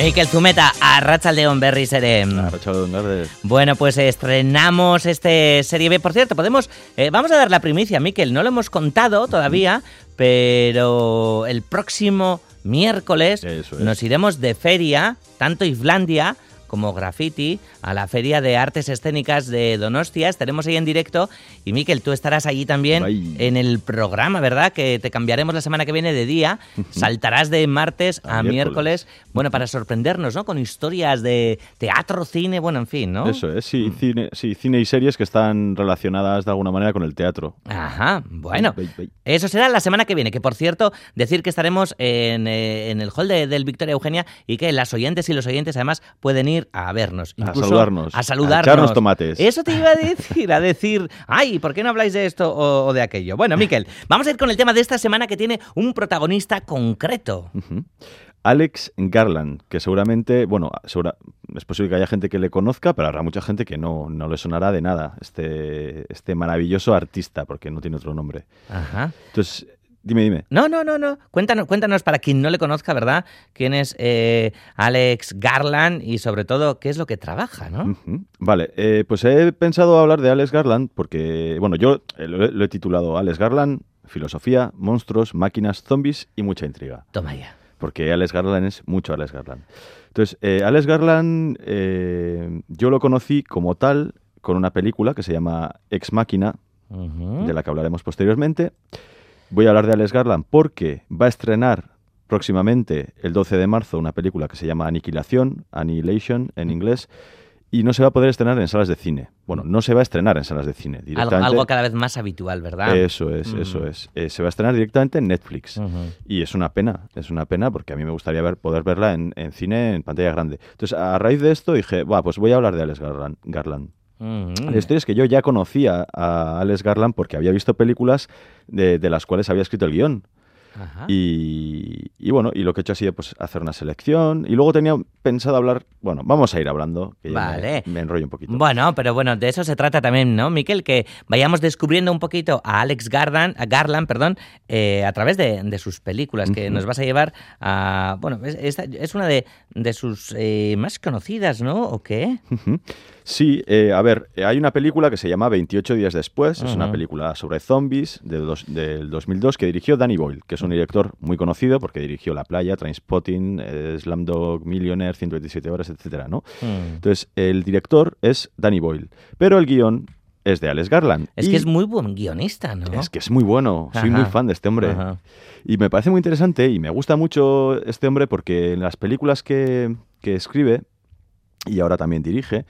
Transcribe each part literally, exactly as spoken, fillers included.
Mikel Zumeta, arratsaldeon berriz ere. Arratsaldeon Garde. Bueno, pues estrenamos este Serie B. Por cierto, podemos, eh, vamos a dar la primicia, Mikel. No lo hemos contado todavía, pero el próximo miércoles es. nos iremos de feria, tanto Islandia como Graffiti, a la Feria de Artes Escénicas de Donostia. Estaremos ahí en directo y, Mikel, tú estarás allí también Bye. en el programa, ¿verdad? Que te cambiaremos la semana que viene de día. Saltarás de martes a, a miércoles. miércoles, bueno, para sorprendernos, ¿no? Con historias de teatro, cine, bueno, en fin, ¿no? Eso es, sí, mm. cine, sí, cine y series que están relacionadas de alguna manera con el teatro. Ajá, bueno, bye, bye, bye. Eso será la semana que viene, que por cierto, decir que estaremos en, eh, en el hall de, del Victoria Eugenia y que las oyentes y los oyentes además pueden ir a vernos, incluso a saludarnos, a saludarnos, a echarnos tomates. Eso te iba a decir, a decir, ay, ¿por qué no habláis de esto o, o de aquello? Bueno, Mikel, vamos a ir con el tema de esta semana que tiene un protagonista concreto. Uh-huh. Alex Garland, que seguramente, bueno, segura, es posible que haya gente que le conozca, pero habrá mucha gente que no, no le sonará de nada, este, este maravilloso artista, porque no tiene otro nombre. Ajá. Entonces, dime, dime. No, no, no, no. Cuéntanos, cuéntanos para quien no le conozca, ¿verdad? ¿Quién es eh, Alex Garland y sobre todo qué es lo que trabaja, ¿no? Uh-huh. Vale, eh, pues he pensado hablar de Alex Garland porque, bueno, yo lo, lo he titulado Alex Garland, filosofía, monstruos, máquinas, zombies y mucha intriga. Toma ya. Porque Alex Garland es mucho Alex Garland. Entonces, eh, Alex Garland eh, yo lo conocí como tal con una película que se llama Ex Machina, uh-huh. de la que hablaremos posteriormente. Voy a hablar de Alex Garland porque va a estrenar próximamente, el doce de marzo, una película que se llama Aniquilación, Annihilation en inglés, y no se va a poder estrenar en salas de cine. Bueno, no se va a estrenar en salas de cine. Algo, algo cada vez más habitual, ¿verdad? Eso es, uh-huh. eso es. Eh, se va a estrenar directamente en Netflix. Uh-huh. Y es una pena, es una pena porque a mí me gustaría ver, poder verla en, en cine, en pantalla grande. Entonces, a raíz de esto dije, bah, pues voy a hablar de Alex Garland. Garland. Uh-huh. La historia es que yo ya conocía a Alex Garland porque había visto películas de, de las cuales había escrito el guión. Ajá. Y, y bueno, y lo que he hecho ha sido pues, hacer una selección. Y luego tenía pensado hablar, bueno, vamos a ir hablando, que vale. me, me enrollo un poquito. Bueno, pero bueno, de eso se trata también, ¿no, Mikel? Que vayamos descubriendo un poquito a Alex Garland, a Garland, perdón, eh, a través de, de sus películas, que uh-huh. nos vas a llevar a... Bueno, es, es, es una de, de sus eh, más conocidas, ¿no? ¿O qué? Uh-huh. Sí, eh, a ver, hay una película que se llama veintiocho días después, uh-huh. es una película sobre zombies de dos, del dos mil dos que dirigió Danny Boyle, que es un director muy conocido porque dirigió La Playa, Trainspotting, eh, Slumdog Millionaire, ciento veintisiete horas, etcétera, ¿no? Uh-huh. Entonces, el director es Danny Boyle, pero el guión es de Alex Garland. Es y que es muy buen guionista, ¿no? Es que es muy bueno, soy Ajá. muy fan de este hombre. Ajá. Y me parece muy interesante y me gusta mucho este hombre porque en las películas que, que escribe, y ahora también dirige,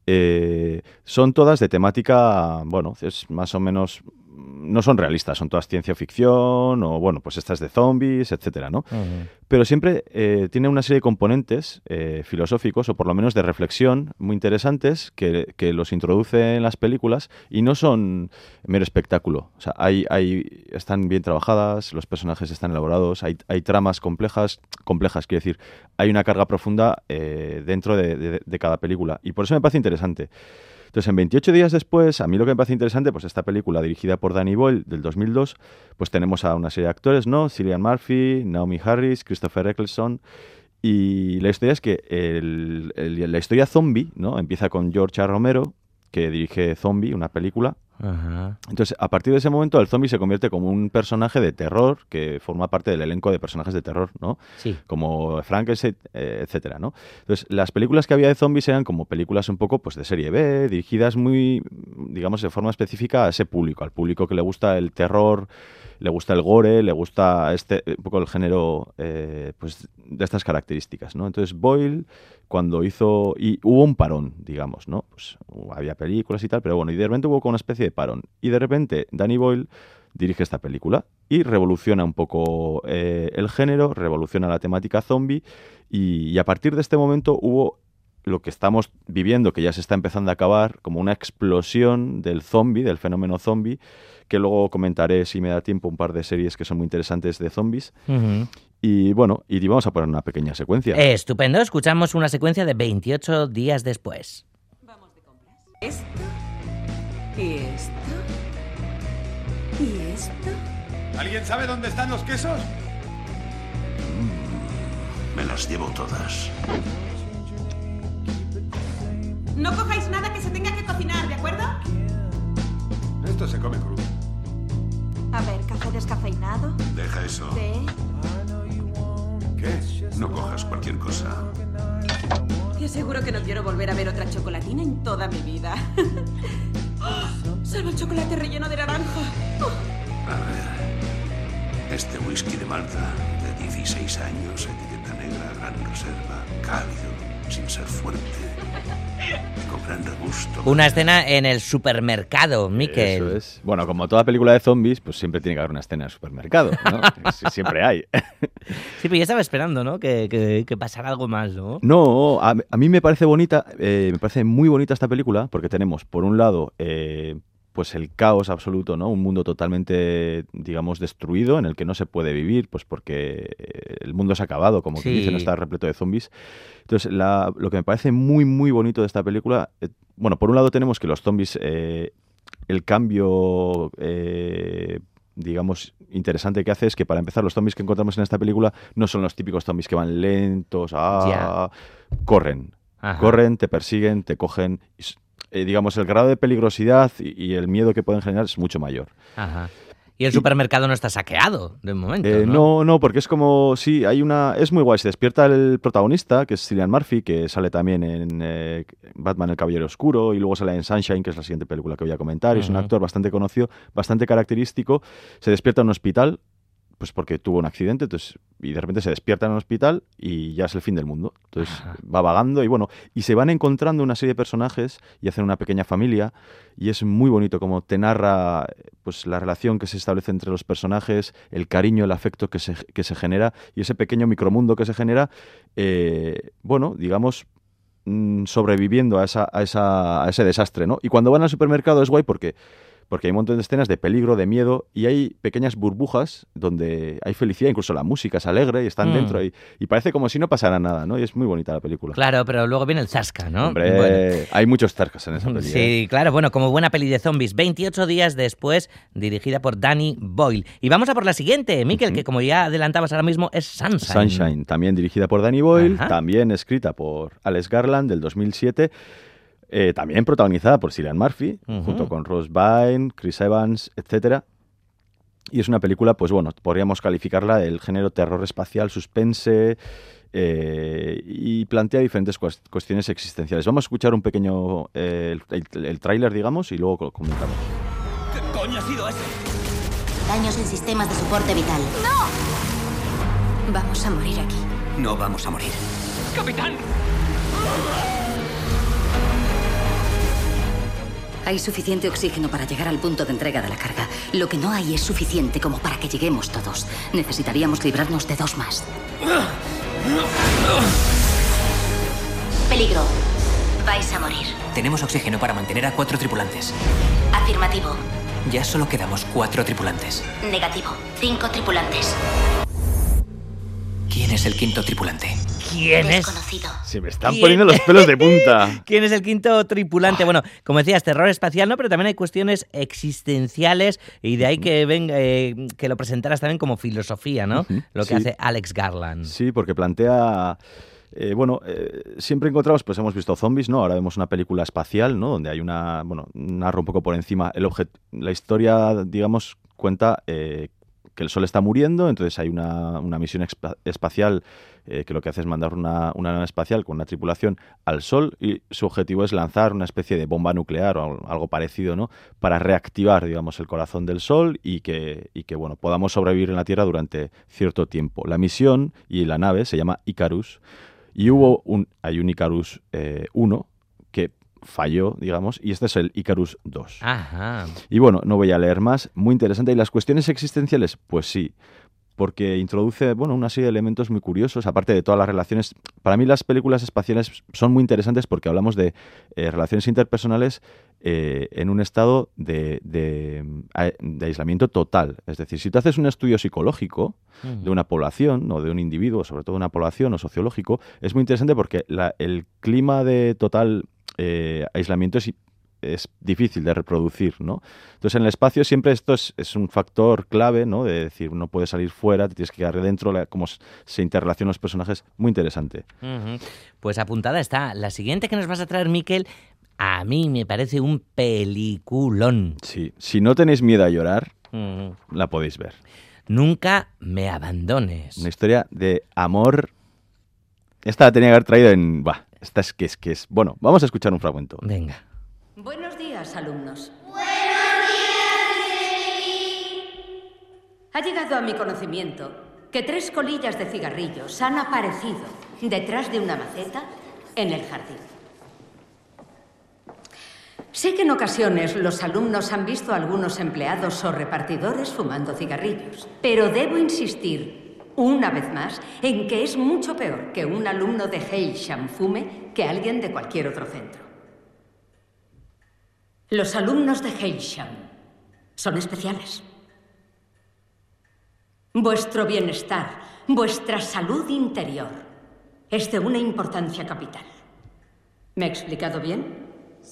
Eh, son todas de temática, bueno, es más o menos, no son realistas, son todas ciencia ficción o, bueno, pues estas de zombies, etcétera, ¿no? Uh-huh. Pero siempre eh, tiene una serie de componentes eh, filosóficos o por lo menos de reflexión muy interesantes que, que los introduce en las películas y no son mero espectáculo. O sea, hay, hay, están bien trabajadas, los personajes están elaborados, hay, hay tramas complejas, complejas, quiero decir, hay una carga profunda eh, dentro de, de, de cada película y por eso me parece interesante. Entonces, en veintiocho días después, a mí lo que me parece interesante, pues esta película dirigida por Danny Boyle del dos mil dos, pues tenemos a una serie de actores, ¿no? Cillian Murphy, Naomi Harris, Christopher Eccleston, y la historia es que el, el, la historia zombie, ¿no? Empieza con George A. Romero, que dirige Zombie, una película. Ajá. Entonces, a partir de ese momento, el zombie se convierte como un personaje de terror que forma parte del elenco de personajes de terror, ¿no? Sí. Como Frankenstein, eh, etcétera, ¿no? Entonces, las películas que había de zombies eran como películas un poco pues de serie B, dirigidas muy, digamos, de forma específica a ese público, al público que le gusta el terror, le gusta el gore, le gusta este un poco el género eh, pues de estas características, ¿no? Entonces, Boyle, cuando hizo... Y hubo un parón, digamos, ¿no? Pues había películas y tal, pero bueno, y de repente hubo como una especie de parón. Y de repente Danny Boyle dirige esta película y revoluciona un poco eh, el género, revoluciona la temática zombie y, y a partir de este momento hubo lo que estamos viviendo, que ya se está empezando a acabar, como una explosión del zombie, del fenómeno zombie, que luego comentaré, si me da tiempo, un par de series que son muy interesantes de zombies. Uh-huh. Y bueno, y vamos a poner una pequeña secuencia. Eh, estupendo, escuchamos una secuencia de veintiocho días después. Vamos de compras. Esto, y esto, y esto. ¿Alguien sabe dónde están los quesos? Mm, me la las llevo todas. No cojáis nada que se tenga que cocinar, ¿de acuerdo? Esto se come crudo. A ver, café descafeinado. Deja eso. Té. ¿Qué? No cojas cualquier cosa. Te aseguro que no quiero volver a ver otra chocolatina en toda mi vida. ¡Oh! Salvo el chocolate relleno de naranja. ¡Oh! A ver. Este whisky de Malta, de dieciséis años, etiqueta negra, gran reserva, cálido, sin ser fuerte. Con gran regusto. Una escena en el supermercado, Mikel. Eso es. Bueno, como toda película de zombies, pues siempre tiene que haber una escena en el supermercado, ¿no? Sí, siempre hay. Sí, pero yo estaba esperando, ¿no? Que, que, que pasara algo más, ¿no? No, a, a mí me parece bonita, eh, me parece muy bonita esta película, porque tenemos, por un lado, eh, pues el caos absoluto, ¿no? Un mundo totalmente, digamos, destruido, en el que no se puede vivir, pues porque el mundo se ha acabado, como Sí. que dice, no está repleto de zombies. Entonces, la, lo que me parece muy, muy bonito de esta película, eh, bueno, por un lado tenemos que los zombies, eh, el cambio, eh, digamos, interesante que hace es que, para empezar, los zombies que encontramos en esta película no son los típicos zombies que van lentos, ah, corren, Ajá. corren, te persiguen, te cogen. y s- eh, digamos, el grado de peligrosidad y, y el miedo que pueden generar es mucho mayor. Ajá. Y el supermercado no está saqueado, de momento, Eh, ¿no? no, no, porque es como, sí, hay una, es muy guay, se despierta el protagonista, que es Cillian Murphy, que sale también en eh, Batman el Caballero Oscuro, y luego sale en Sunshine, que es la siguiente película que voy a comentar, y es un Ujú. actor bastante conocido, bastante característico. Se despierta en un hospital, pues porque tuvo un accidente, entonces, y de repente se despierta en un hospital y ya es el fin del mundo. Entonces Ajá. va vagando y bueno, y se van encontrando una serie de personajes y hacen una pequeña familia, y es muy bonito como te narra, pues, la relación que se establece entre los personajes, el cariño, el afecto que se, que se genera, y ese pequeño micromundo que se genera, eh, bueno, digamos, mm, sobreviviendo a, esa, a, esa, a ese desastre, ¿no? Y cuando van al supermercado es guay porque... Porque hay un montón de escenas de peligro, de miedo, y hay pequeñas burbujas donde hay felicidad, incluso la música es alegre y están Mm. dentro, y, y parece como si no pasara nada, ¿no? Y es muy bonita la película. Claro, pero luego viene el zasca, ¿no? Hombre, Bueno. hay muchos tarcas en esa peli. ¿eh? Sí, claro, bueno, como buena peli de zombies, veintiocho días después, dirigida por Danny Boyle. Y vamos a por la siguiente, Mikel, Ujú. que como ya adelantabas ahora mismo, es Sunshine. Sunshine, también dirigida por Danny Boyle, Ajá. también escrita por Alex Garland, del dos mil siete, eh, también protagonizada por Cillian Murphy, Ujú. junto con Ross Byrne, Chris Evans, etcétera. Y es una película, pues bueno, podríamos calificarla del género terror espacial, suspense, eh, y plantea diferentes cues- cuestiones existenciales. Vamos a escuchar un pequeño, eh, el, el, el tráiler, digamos, y luego co- comentamos. ¿Qué coño ha sido eso? Daños en sistemas de soporte vital. ¡No! Vamos a morir aquí. No vamos a morir. ¡Capitán! Hay suficiente oxígeno para llegar al punto de entrega de la carga. Lo que no hay es suficiente como para que lleguemos todos. Necesitaríamos librarnos de dos más. Peligro. Vais a morir. Tenemos oxígeno para mantener a cuatro tripulantes. Afirmativo. Ya solo quedamos cuatro tripulantes. Negativo. Cinco tripulantes. ¿Quién es el quinto tripulante? ¿Quién es? Desconocido. Se me están ¿Quién? poniendo los pelos de punta. ¿Quién es el quinto tripulante? Bueno, como decías, terror espacial, ¿no? Pero también hay cuestiones existenciales y de ahí que venga, eh, que lo presentaras también como filosofía, ¿no? Ujú, Lo que sí. hace Alex Garland. Sí, porque plantea... eh, bueno, eh, siempre encontramos, pues hemos visto zombies, ¿no? Ahora vemos una película espacial, ¿no? Donde hay una... Bueno, narra un poco por encima. El objet, la historia, digamos, cuenta eh, que el Sol está muriendo, entonces hay una, una misión expa- espacial eh, que lo que hace es mandar una, una nave espacial con una tripulación al Sol, y su objetivo es lanzar una especie de bomba nuclear o al- algo parecido, ¿no? Para reactivar, digamos, el corazón del Sol y que, y que bueno, podamos sobrevivir en la Tierra durante cierto tiempo. La misión y la nave se llama Icarus, y hubo un, hay un Icarus eh, uno que falló, digamos, y este es el Icarus dos. Ajá. Y bueno, no voy a leer más, muy interesante. ¿Y las cuestiones existenciales? Pues sí, porque introduce, bueno, una serie de elementos muy curiosos, aparte de todas las relaciones. Para mí las películas espaciales son muy interesantes porque hablamos de eh, relaciones interpersonales eh, en un estado de, de, de aislamiento total. Es decir, si tú haces un estudio psicológico de una población o de un individuo, sobre todo de una población o sociológico, es muy interesante porque la, el clima de total eh, aislamiento es es difícil de reproducir, ¿no? Entonces, en el espacio siempre esto es, es un factor clave, ¿no? De decir, no puedes salir fuera, te tienes que quedar dentro, la, cómo se interrelacionan los personajes, muy interesante. Uh-huh. Pues apuntada está. La siguiente que nos vas a traer, Miquel, a mí me parece un peliculón. Sí, si no tenéis miedo a llorar, uh-huh. la podéis ver. Nunca me abandones. Una historia de amor. Esta la tenía que haber traído en... Bah, esta es que es que es... Bueno, vamos a escuchar un fragmento. Venga. Buenos días, alumnos. Buenos días, Ha llegado a mi conocimiento que tres colillas de cigarrillos han aparecido detrás de una maceta en el jardín. Sé que en ocasiones los alumnos han visto a algunos empleados o repartidores fumando cigarrillos, pero debo insistir, una vez más, en que es mucho peor que un alumno de Heilsham fume que alguien de cualquier otro centro. Los alumnos de Heilsham son especiales. Vuestro bienestar, vuestra salud interior, es de una importancia capital. ¿Me he explicado bien?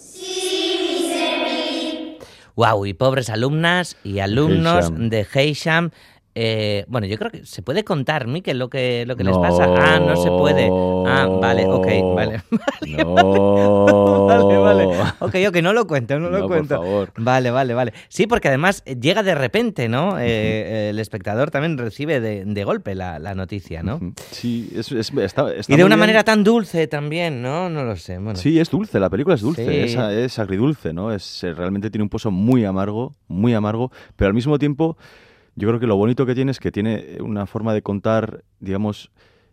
Wow, y pobres alumnas y alumnos Heilsham. de Heilsham. Eh, bueno, yo creo que se puede contar, Miquel, lo que, lo que les No. pasa. Ah, no se puede. Ah, vale, ok, vale. Vale, No. vale, vale. Ok, ok, no lo cuento, no lo No, por cuento. favor. Vale, vale, vale. Sí, porque además llega de repente, ¿no? Eh, el espectador también recibe de, de golpe la, la noticia, ¿no? Sí, es, es- está, está Y de muy una bien. manera tan dulce también, ¿no? No lo sé. Bueno. Sí, es dulce, la película es dulce, Sí. es, es agridulce, ¿no? Es, eh, realmente tiene un pozo muy amargo, muy amargo, pero al mismo tiempo yo creo que lo bonito que tiene es que tiene una forma de contar, digamos,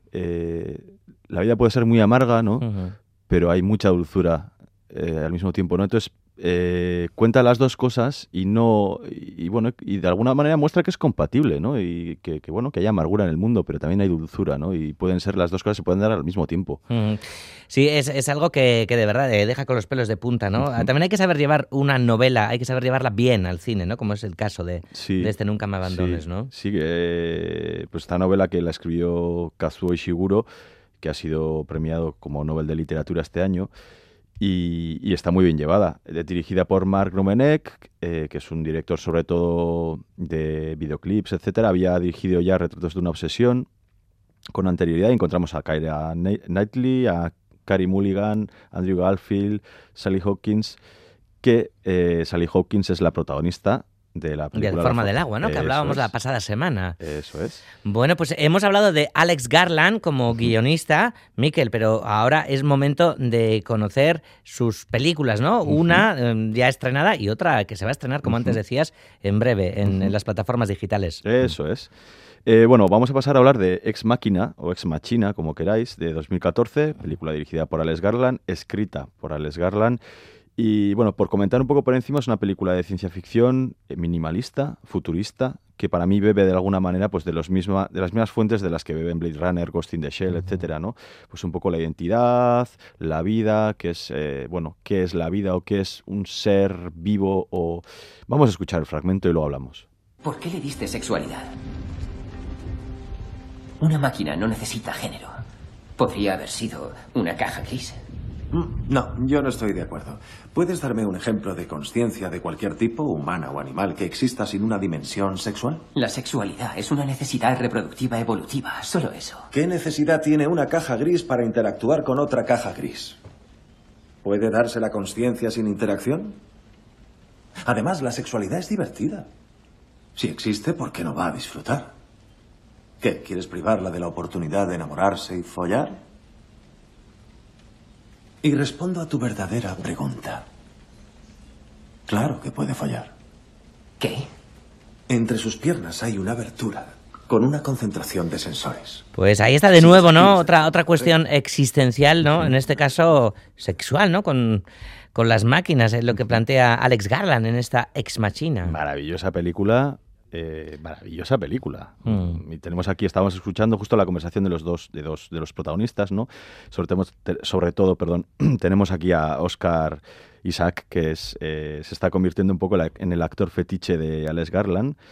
eh, la vida puede ser muy amarga, ¿no? Ujú. Pero hay mucha dulzura eh, al mismo tiempo, ¿no? Entonces eh, cuenta las dos cosas y no y, y bueno y de alguna manera muestra que es compatible, ¿no? Y que, que bueno que hay amargura en el mundo, pero también hay dulzura, ¿no? Y pueden ser las dos cosas se pueden dar al mismo tiempo. Mm. Sí, es, es algo que, que de verdad eh, deja con los pelos de punta, ¿no? Ujú. También hay que saber llevar una novela, hay que saber llevarla bien al cine, ¿no? Como es el caso de, Sí, de este Nunca me abandones, sí, ¿no? Sí, eh, pues esta novela que la escribió Kazuo Ishiguro, que ha sido premiado como Nobel de Literatura este año, y, y está muy bien llevada. Eh, dirigida por Mark Romanek, eh, que es un director sobre todo de videoclips, etcétera. Había dirigido ya Retratos de una obsesión con anterioridad. Encontramos a Keira Kni- Knightley, a Carey Mulligan, Andrew Garfield, Sally Hawkins, que eh, Sally Hawkins es la protagonista de la De película. Forma La del agua, ¿no? Que Eso hablábamos es. la pasada semana. Eso es. Bueno, pues hemos hablado de Alex Garland como guionista, Miquel, pero ahora es momento de conocer sus películas, ¿no? Ujú. Una eh, ya estrenada y otra que se va a estrenar, como Ujú. antes decías, en breve, en, Ujú. en las plataformas digitales. Eso es. Eh, bueno, vamos a pasar a hablar de Ex Machina, o Ex Machina, como queráis, de dos mil catorce, película dirigida por Alex Garland, escrita por Alex Garland. Y bueno, por comentar un poco por encima, es una película de ciencia ficción eh, minimalista, futurista, que para mí bebe de alguna manera pues de, los misma, de las mismas fuentes de las que beben Blade Runner, Ghost in the Shell, Ujú. etcétera, ¿no? Pues un poco la identidad, la vida, qué es, eh, bueno, qué es la vida o qué es un ser vivo o... Vamos a escuchar el fragmento y luego hablamos. ¿Por qué le diste sexualidad? Una máquina no necesita género. Podría haber sido una caja gris. No, yo no estoy de acuerdo. ¿Puedes darme un ejemplo de consciencia de cualquier tipo, humana o animal, que exista sin una dimensión sexual? La sexualidad es una necesidad reproductiva evolutiva, solo eso. ¿Qué necesidad tiene una caja gris para interactuar con otra caja gris? ¿Puede darse la consciencia sin interacción? Además, la sexualidad es divertida. Si existe, ¿por qué no va a disfrutar? ¿Qué? ¿Quieres privarla de la oportunidad de enamorarse y follar? Y respondo a tu verdadera pregunta. Claro que puede follar. ¿Qué? Entre sus piernas hay una abertura con una concentración de sensores. Pues ahí está de Sí, nuevo, ¿no? sí, Otra, sí. otra cuestión existencial, ¿no? En este caso sexual, ¿no? Con, con las máquinas, es lo que plantea Alex Garland en esta Ex Machina. Maravillosa película, eh, maravillosa película. Mm. Y tenemos aquí, estábamos escuchando justo la conversación de los dos, de dos, de los protagonistas, ¿no? Sobre, temos- te- sobre todo, perdón, tenemos aquí a Oscar Isaac, que es, eh, se está convirtiendo un poco la- en el actor fetiche de Alex Garland.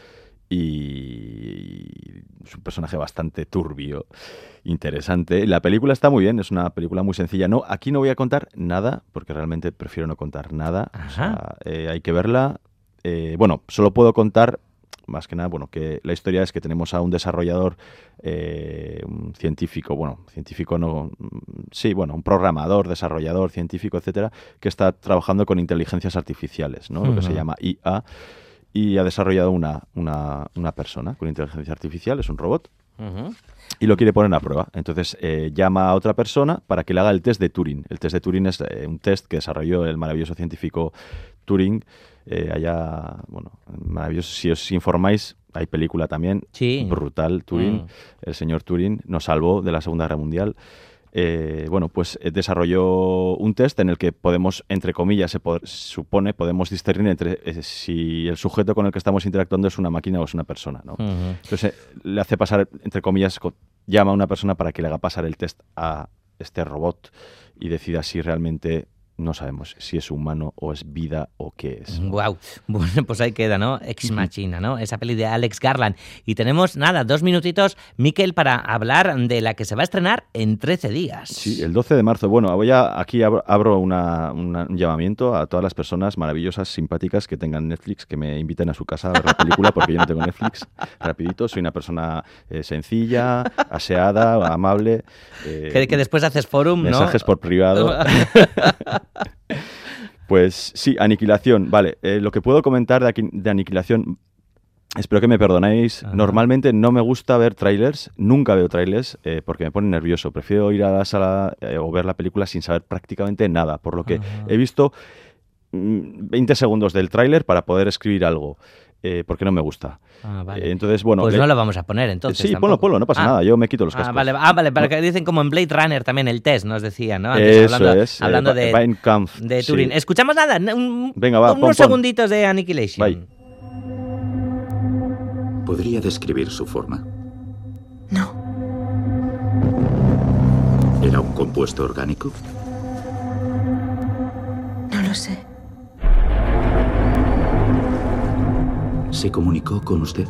y es un personaje bastante turbio, interesante. La película está muy bien, es una película muy sencilla. No, aquí no voy a contar nada, porque realmente prefiero no contar nada. O sea, eh, hay que verla. Eh, bueno, solo puedo contar, más que nada, bueno, que la historia es que tenemos a un desarrollador, eh, un científico, bueno, científico no, sí, bueno, un programador, desarrollador, científico, etcétera, que está trabajando con inteligencias artificiales, ¿no? Uh-huh. Lo que se llama I A. Y ha desarrollado una, una, una persona con inteligencia artificial, es un robot, uh-huh. y lo quiere poner a prueba. Entonces eh, llama a otra persona para que le haga el test de Turing. El test de Turing es eh, un test que desarrolló el maravilloso científico Turing. Eh, allá, bueno, maravilloso. Si os informáis, hay película también, sí. brutal, Turing. Mm. El señor Turing nos salvó de la Segunda Guerra Mundial. Eh, bueno, pues eh, desarrolló un test en el que podemos, entre comillas, se po- supone, podemos discernir entre eh, si el sujeto con el que estamos interactuando es una máquina o es una persona, ¿no? Uh-huh. Entonces, eh, le hace pasar, entre comillas, co- llama a una persona para que le haga pasar el test a este robot y decida si realmente... No sabemos si es humano o es vida o qué es. Wow. Bueno, pues ahí queda, ¿no? Ex Machina, ¿no? Esa peli de Alex Garland. Y tenemos, nada, dos minutitos, Miquel, para hablar de la que se va a estrenar en trece días. Sí, el doce de marzo. Bueno, voy a, aquí abro, abro una, una, un llamamiento a todas las personas maravillosas, simpáticas que tengan Netflix, que me inviten a su casa a ver la película, porque yo no tengo Netflix. Rapidito, soy una persona eh, sencilla, aseada, amable. Eh, que, que después haces forum, mensajes ¿no? Mensajes por privado. Pues sí, Aniquilación. Vale, eh, lo que puedo comentar de, aquí, de Aniquilación, espero que me perdonéis. Ajá. Normalmente no me gusta ver trailers, nunca veo trailers eh, porque me pone nervioso. Prefiero ir a la sala eh, o ver la película sin saber prácticamente nada, por lo que Ajá. he visto mm, veinte segundos del tráiler para poder escribir algo. Eh, porque no me gusta. Ah, vale. eh, entonces, bueno, pues le... no lo vamos a poner entonces. Sí, tampoco. ponlo, ponlo, no pasa ah. nada. Yo me quito los cascos. Ah, vale, ah, vale, porque dicen como en Blade Runner también el test, nos decía, ¿no? Antes, Eso hablando, es. Hablando eh, de, de Turing. Sí. Escuchamos nada, un, Venga, va, unos pon, segunditos pon. de Annihilation. Bye. ¿Podría describir su forma? No. ¿Era un compuesto orgánico? No lo sé. ¿Se comunicó con usted?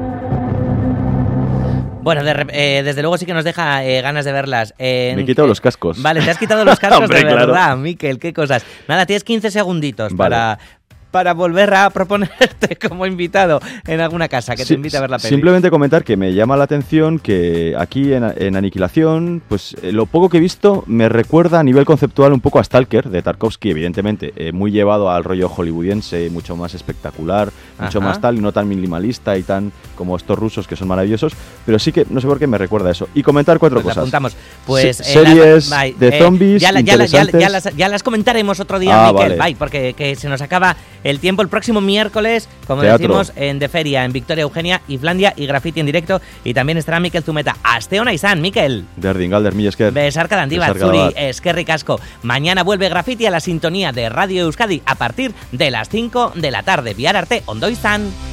Bueno, de, eh, desde luego sí que nos deja eh, ganas de verlas. Eh, Me he quitado eh, los cascos. Vale, te has quitado los cascos. Hombre, de verdad, claro. Miquel, qué cosas. Nada, tienes quince segunditos vale. para... para volver a proponerte como invitado en alguna casa que sí, te invite a ver la peli. Simplemente comentar que me llama la atención que aquí en, en Aniquilación, pues eh, lo poco que he visto me recuerda a nivel conceptual un poco a Stalker de Tarkovsky, evidentemente, eh, muy llevado al rollo hollywoodiense, mucho más espectacular, mucho Ajá. más tal, y no tan minimalista y tan como estos rusos que son maravillosos, pero sí que no sé por qué me recuerda a eso. Y comentar cuatro pues cosas. Apuntamos. Pues, Se- eh, series la, de eh, zombies ya, la, ya, la, ya, ya, las, ya las comentaremos otro día, ah, Miquel, vale. bye, porque que se nos acaba el tiempo. El próximo miércoles, como Teatro. decimos, en De Feria, en Victoria Eugenia, Islandia y Graffiti en directo. Y también estará Miquel Zumeta. Aste ona izan, Miquel. Berdin galder, mila esker. Besarka dandibat, zuri, eskerrik asko. Mañana vuelve Graffiti a la sintonía de Radio Euskadi a partir de las cinco de la tarde. Bihar arte, ondo izan.